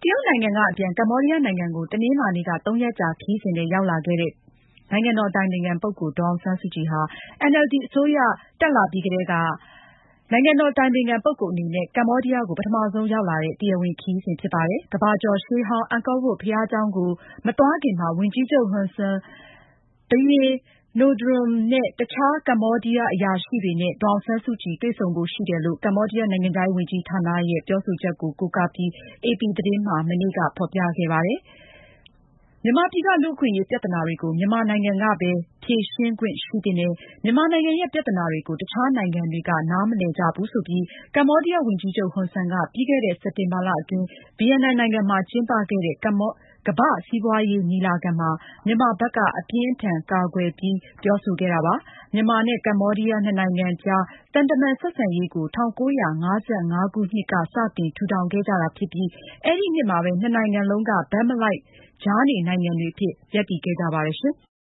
တရုတ်နိုင်ငံကအပြန် ကမ္ဘောဒီးယားနိုင်ငံကို တနင်္လာနေ့က ၃ ရက်ကြာခရီးစဉ်နဲ့ရောက်လာခဲ့တဲ့ နိုင်ငံတော်အတိုင်ပင်ခံပုဂ္ဂိုလ် ဒေါ်အောင်ဆန်းစုကြည်ဟာ NLD အစိုးရတက်လာပြီးကတည်းက နိုင်ငံတော်အတိုင်ပင်ခံပုဂ္ဂိုလ်အနေနဲ့ ကမ္ဘောဒီးယားကို ပထမဆုံးရောက်လာတဲ့ တရားဝင်ခရီးစဉ်ဖြစ်ပါတယ်။ ကမ္ဘာကျော်ရှေးဟောင်း အန်ကောဝပ်ဘုရားကျောင်းကို မသွားခင်မှာ ဝန်ကြီးချုပ်ဟွန်ဆန်၊ ဘုရင်နိုဒရွန်နဲ့ တခြားကမ္ဘောဒီးယားအရာရှိတွေနဲ့ ဒေါ်အောင်ဆန်းစုကြည် တွေ့ဆုံဖို့ရှိတယ်လို့ ကမ္ဘောဒီးယားနိုင်ငံခြားရေးဝန်ကြီးဌာနရဲ့ပြောဆိုချက်ကို ကိုးကားပြီး AP သတင်းမှာ မနေ့က ဖေါ်ပြခဲ့ပါတယ်။ မြန်မာပြည်က လူ့အခွင့်အရေးပြဿနာတွေကို မြန်မာနိုင်ငံကပဲ ဖြေရှင်းခွင့်ရှိသင့်တယ်၊ မြန်မာနိုင်ငံရဲ့ ပြဿနာတွေကို တခြားနိုင်ငံတွေက နားမလည်ကြဘူးဆိုပြီး ကမ္ဘောဒီးယားဝန်ကြီးချုပ်ဟွန်ဆန်က ပြီးခဲ့တဲ့ စက်တင်ဘာလအတွင်း ဗီယက်နမ်နိုင်ငံမှာကျင်းပခဲ့တဲ့ ကမ္ဘာ့စီးပွားရေးညီလာခံမှာ မြန်မာဘက်က အပြင်းအထန်ကာကွယ်ပြီးပြောဆိုခဲ့တာပါ။ မြန်မာနဲ့ ကမ္ဘောဒီးယား နှစ်နိုင်ငံကြား သံတမန်ဆက်ဆံရေးကို ၁၉၅၅ ခုနှစ်က စတင်ထူထောင်ခဲ့ကြတာဖြစ်ပြီး အဲဒီနှစ်မှာပဲ နှစ်နိုင်ငံလုံးက ဘက်မလိုက်ကြားနေနိုင်ငံတွေအဖြစ် ရပ်တည်ခဲ့ကြပါတယ်ရှင်။